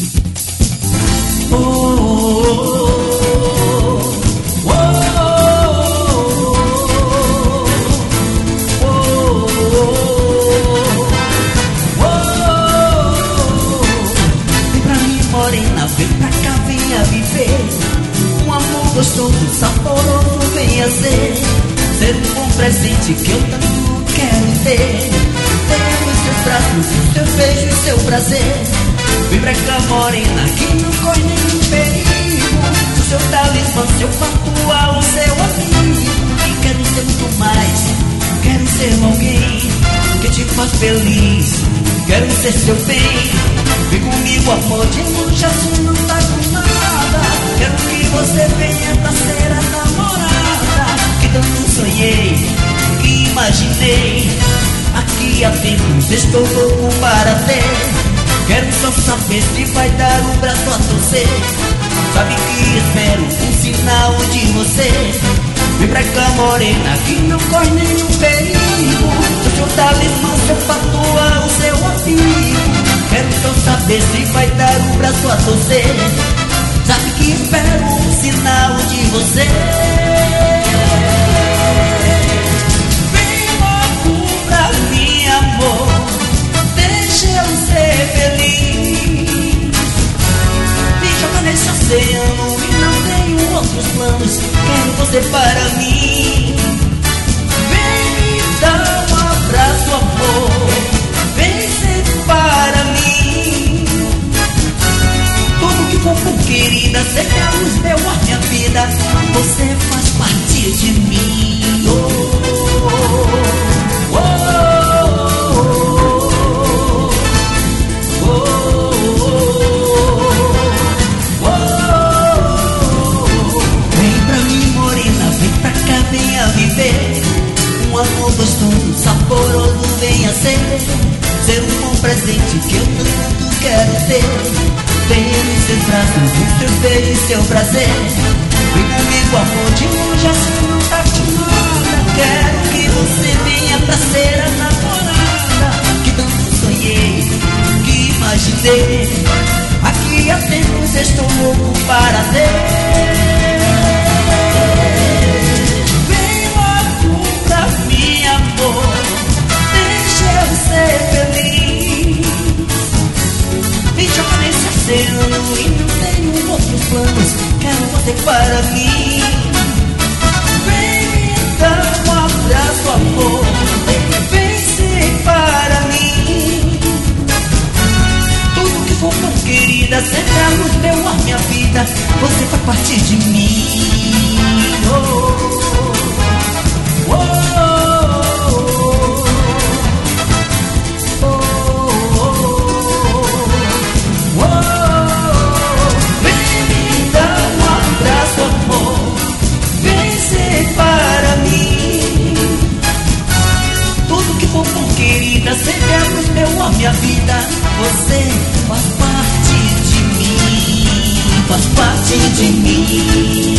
Morena, vem pra cá, venha viver um amor gostoso, saboroso, venha ser um bom presente que eu tanto quero ter. Tenho os seus braços, o seu beijo e seu prazer. Vem pra cá, morena, que não corre nenhum perigo. O seu talismã, seu patuá, o seu amigo. E quero ser muito mais, quero ser alguém que te faz feliz. Quero ser seu bem. Vem comigo, amor, de longe assim não tá com nada. Quero que você venha pra ser a namorada que tanto sonhei, que imaginei. Aqui há tempos estou louco para ter. Quero só saber se vai dar um braço a torcer. Sabe que espero um sinal de você. Vem pra cá, morena, que não corre nenhum perigo. O seu talismã, seu patuá, o seu amigo. Quero só saber se vai dar um braço a torcer. Sabe que espero um sinal de você. Vem logo pra mim, amor, deixa eu ser feliz. Me joga nesse oceano e não tenho outros planos. Quero você para mim. Vem me dar um abraço, amor, vem ser para mim. Tudo que for por querida, seja a luz, meu ar, minha vida, você faz parte de mim. Oh, oh, oh, oh, oh. Vem pra mim, morena, vem pra cá, venha viver um amor gostoso, saboroso, venha ser um bom presente que eu tanto quero ter. Ter em seus braços o seu beijo e seu prazer. Vem comigo, amor, de longe assim não tá com nada. Quero que você venha pra ser a namorada que tanto sonhei, que imaginei. Aqui há tempos estou louco para ter. Vem logo pra mim, amor, deixa eu ser feliz. Me joga nesse oceano e não tenho outros planos. Quero você para mim. Vem me dar um abraço, amor, vem ser para mim. Tudo que for por querida, sempre a luz, meu ar, minha vida, você faz parte de mim. Oh, oh, oh, oh, oh. Vem me dar um abraço, amor, vem ser para mim. Tudo que for por querida, sempre a luz, meu ar, minha vida, você faz parte de mim, faz parte de mim.